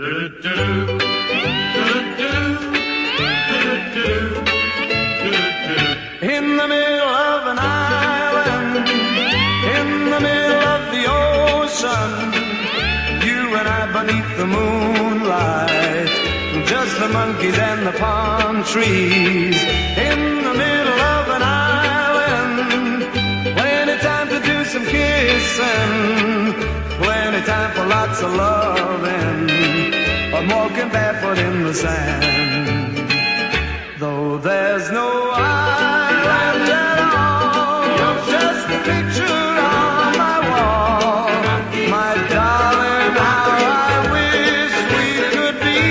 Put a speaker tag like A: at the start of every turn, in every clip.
A: In the middle of an island, in the middle of the ocean, you and I beneath the moonlight, just the monkeys and the palm trees. In the middle of an island, plenty time to do some kissing, plenty time for lots of loving. I'm walking barefoot in the sand, though there's no island at all, just a picture on my wall. My darling, how I wish we could be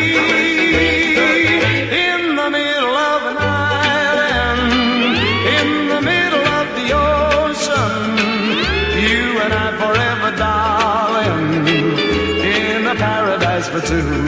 A: in the middle of an island, in the middle of the ocean, you and I forever, darling, in a paradise for two.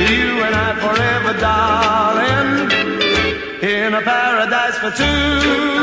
A: Darling, in a paradise for two.